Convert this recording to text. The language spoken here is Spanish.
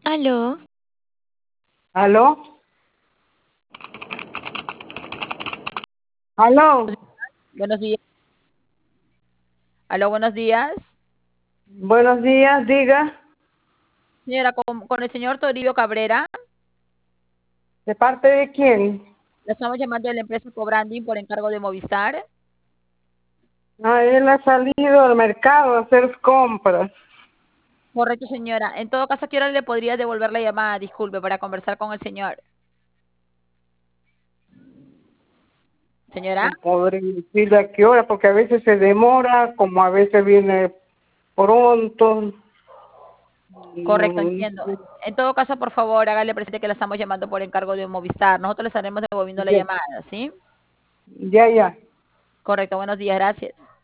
Aló, ¿Aló? ¿Aló? Buenos días. Aló, buenos días. Buenos días, diga. Señora, con el señor Toribio Cabrera, ¿De parte de quién? le estamos llamando de la empresa Cobranding por encargo de Movistar. Ah, él ha salido al mercado a hacer compras. Correcto, señora. En todo caso, ¿qué hora le podría devolver la llamada? Disculpe, para conversar con el señor. Señora, No podré decirle a qué hora, porque a veces se demora, como a veces viene pronto. correcto, No, entiendo. En todo caso, por favor, hágale presente que la estamos llamando por encargo de Movistar. Nosotros le estaremos devolviendo la ya, llamada, ¿sí? ya. Correcto, buenos días, gracias.